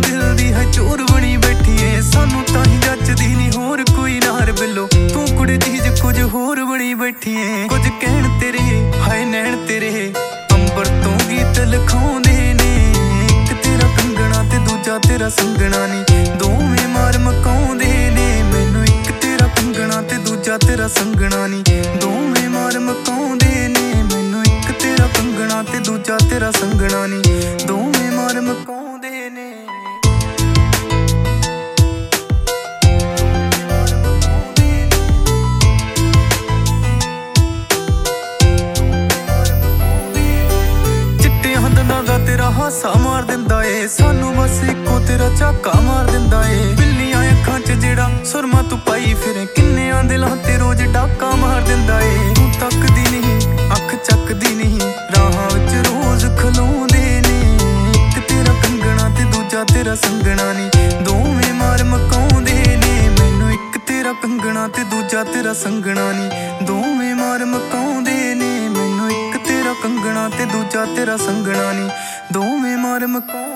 दिल दी है चोर बनी बैठी है, सानू ताही जचदी नहीं होर कोई नार बिलो। तू कुड़ी चीज कुछ होर बनी बैठी है, कुछ कहण तेरे हाय नैन तेरे अंबर तो गीत लिखाउंदे ने। एक तेरा कंगना ते दूजा तेरा संगना नी, दोवें मार मकाउंदे ने मैनू। एक तेरा कंगना ते दूजा तेरा संगना नी, दोवें मार मकाउंदे ने मैनू। एक तेरा कंगना ते दूजा तेरा संगना नी, दोवें मार मकाउंदे ने। तेरा हासा मार दिंदा ए, सानू बस इको तेरा झाका मार दिंदा ए। बिल्लियां अखां च जेड़ा सुरमा तू पाई फिरे, किन्नियां दिलां ते रोज डाका मार दिंदा ए। तू तकदी नहीं अख चकदी नहीं, राहां विच रोज खलोंदे ने। एक तेरा कंगना ते दूजा तेरा संगना नी, दोवें मार मकाउंदे ने मैनू। एक तेरा कंगना ते दूजा तेरा संगना नी, दोवें मार मकाउंदे ने मैनू। एक तेरा कंगना ते दूजा तेरा संगना नी, दोवें मार मकाउंदे।